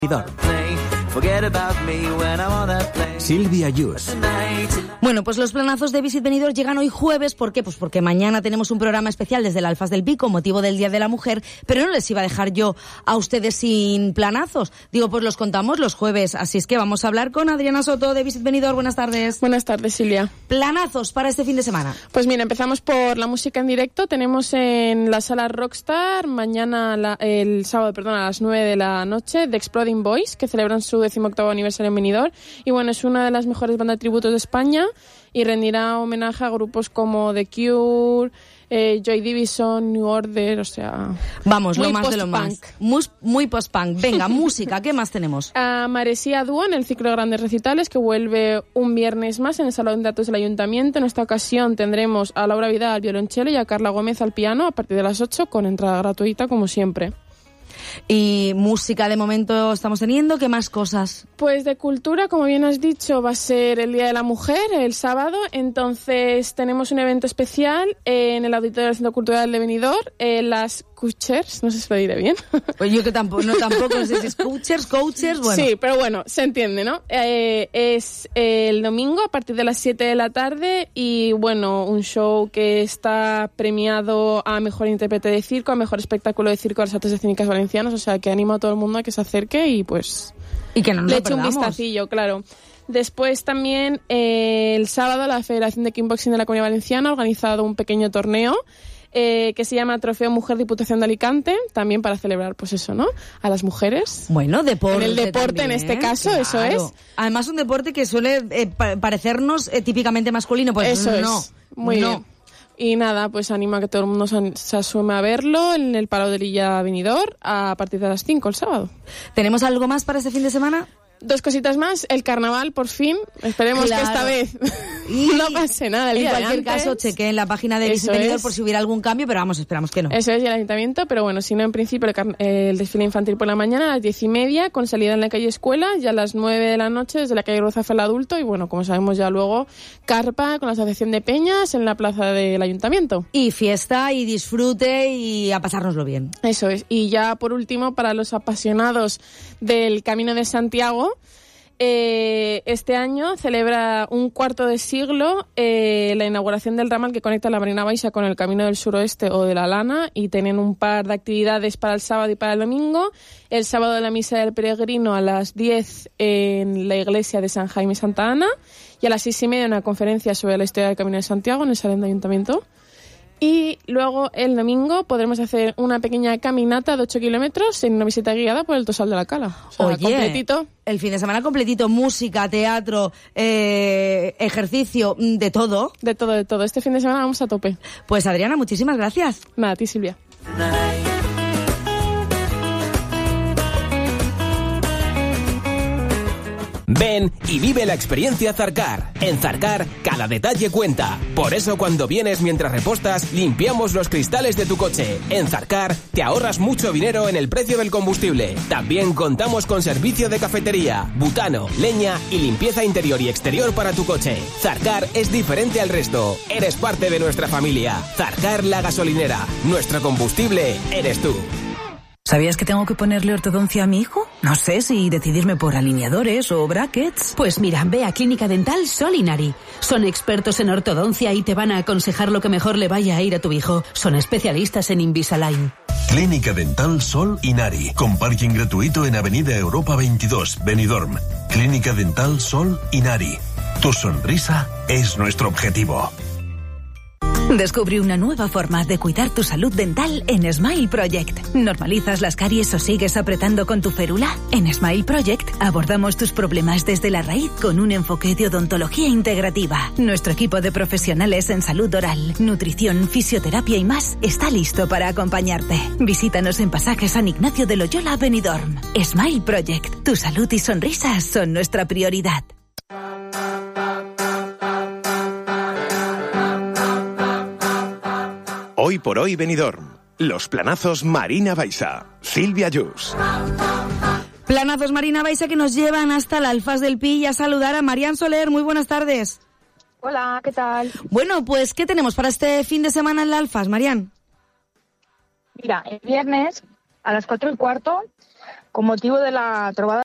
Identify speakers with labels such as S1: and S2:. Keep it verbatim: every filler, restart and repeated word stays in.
S1: Silvia Yus.
S2: Bueno, pues los planazos de Visit Benidorm llegan hoy jueves. ¿Por qué? Pues porque mañana tenemos un programa especial desde el Alfas del Pi con motivo del Día de la Mujer, pero no les iba a dejar yo a ustedes sin planazos. Digo, pues los contamos los jueves, así es que vamos a hablar con Adriana Soto de Visit Benidorm. Buenas tardes.
S3: Buenas tardes, Silvia.
S2: Planazos para este fin de semana.
S3: Pues mira, empezamos por la música en directo. Tenemos en la sala Rockstar mañana, la, el sábado, perdón, a las nueve de la noche, The Exploding Boys, que celebran su decimoctavo aniversario en Benidorm. Y bueno, es una de las mejores bandas de tributos de España y rendirá homenaje a grupos como The Cure, eh, Joy Division, New Order, o sea...
S2: Vamos, lo más de lo más. Muy, muy post-punk. Venga, música, ¿qué más tenemos?
S3: A Maresía Dúo en el ciclo de grandes recitales, que vuelve un viernes más en el Salón de Actos del Ayuntamiento. En esta ocasión tendremos a Laura Vidal al violonchelo y a Carla Gómez al piano a partir de las ocho, con entrada gratuita, como siempre.
S2: Y música de momento estamos teniendo, ¿qué más cosas?
S3: Pues de cultura, como bien has dicho, va a ser el Día de la Mujer, el sábado. Entonces tenemos un evento especial en el Auditorio del Centro Cultural de Benidorm, eh, las Coachers, no sé si lo diré bien.
S2: Pues yo que tampoco, no tampoco sé si es Coachers, Coachers, bueno.
S3: Sí, pero bueno, se entiende, ¿no? Eh, es el domingo a partir de las siete de la tarde y bueno, un show que está premiado a Mejor Intérprete de Circo, a Mejor Espectáculo de Circo de las Artes Escénicas Valencianas, o sea que animo a todo el mundo a que se acerque y pues...
S2: Y que no nos
S3: le
S2: lo
S3: eche un
S2: perdamos.
S3: vistacillo, claro. Después también eh, el sábado la Federación de Kickboxing de la Comunidad Valenciana ha organizado un pequeño torneo Eh, que se llama Trofeo Mujer Diputación de Alicante, también para celebrar, pues eso, ¿no? A las mujeres.
S2: Bueno, deporte.
S3: En el deporte,
S2: también,
S3: en este caso,
S2: claro.
S3: eso es.
S2: Además, un deporte que suele eh, pa- parecernos eh, típicamente masculino, pues
S3: eso
S2: no.
S3: es. Muy
S2: no.
S3: bien. Y nada, pues animo a que todo el mundo se, se asume a verlo en el Palau de Lilla Benidorm a partir de las cinco el sábado.
S2: ¿Tenemos algo más para este fin de semana?
S3: Dos cositas más, el carnaval, por fin. Esperemos
S2: Claro.
S3: que esta vez no pase nada el
S2: En
S3: día de
S2: cualquier
S3: antes.
S2: caso, chequeen la página de
S3: Eso
S2: Visit Benidorm
S3: es.
S2: por si hubiera algún cambio, pero vamos, esperamos que no.
S3: Eso es, y el ayuntamiento, pero bueno, si no, en principio el, car- el desfile infantil por la mañana a las diez y media, con salida en la calle Escuela, y a las nueve de la noche desde la calle Rozafa el adulto, y bueno, como sabemos ya luego, carpa con la asociación de peñas en la plaza del ayuntamiento.
S2: Y fiesta, y disfrute, y a pasárnoslo bien.
S3: Eso es, y ya por último, para los apasionados del Camino de Santiago, Eh, este año celebra un cuarto de siglo eh, la inauguración del ramal que conecta la Marina Baixa con el Camino del Suroeste o de la Lana, y tienen un par de actividades para el sábado y para el domingo. El sábado la misa del peregrino a las diez en la iglesia de San Jaime y Santa Ana, y a las seis y media una conferencia sobre la historia del Camino de Santiago en el Salón de Ayuntamiento. Y luego el domingo podremos hacer una pequeña caminata de ocho kilómetros en una visita guiada por el Tosal de la Cala. O sea,
S2: Oye,
S3: completito.
S2: El fin de semana completito, música, teatro, eh, ejercicio, de todo.
S3: De todo, de todo. Este fin de semana vamos a tope.
S2: Pues Adriana, muchísimas gracias.
S3: Nada, a ti, Silvia.
S1: Ven y vive la experiencia Zarcar. En Zarcar, cada detalle cuenta. Por eso cuando vienes mientras repostas, limpiamos los cristales de tu coche. En Zarcar, te ahorras mucho dinero en el precio del combustible. También contamos con servicio de cafetería, butano, leña y limpieza interior y exterior para tu coche. Zarcar es diferente al resto. Eres parte de nuestra familia. Zarcar la gasolinera. Nuestro combustible eres tú.
S4: ¿Sabías que tengo que ponerle ortodoncia a mi hijo? No sé si decidirme por alineadores o brackets.
S5: Pues mira, ve a Clínica Dental Sol Inari. Son expertos en ortodoncia y te van a aconsejar lo que mejor le vaya a ir a tu hijo. Son especialistas en Invisalign.
S6: Clínica Dental Sol Inari, con parking gratuito en Avenida Europa veintidós, Benidorm. Clínica Dental Sol Inari. Tu sonrisa es nuestro objetivo.
S4: Descubre una nueva forma de cuidar tu salud dental en Smile Project. ¿Normalizas las caries o sigues apretando con tu férula? En Smile Project abordamos tus problemas desde la raíz con un enfoque de odontología integrativa. Nuestro equipo de profesionales en salud oral, nutrición, fisioterapia y más está listo para acompañarte. Visítanos en Pasaje San Ignacio de Loyola, Benidorm. Smile Project. Tu salud y sonrisas son nuestra prioridad.
S7: Hoy por hoy Benidorm. Los planazos Marina Baixa. Silvia Yus.
S2: Planazos Marina Baixa que nos llevan hasta el Alfas del Pi y a saludar a Marian Soler. Muy buenas tardes.
S8: Hola, ¿qué tal?
S2: Bueno, pues ¿qué tenemos para este fin de semana en el Alfas, Marian?
S8: Mira, el viernes a las cuatro y cuarto con motivo de la trobada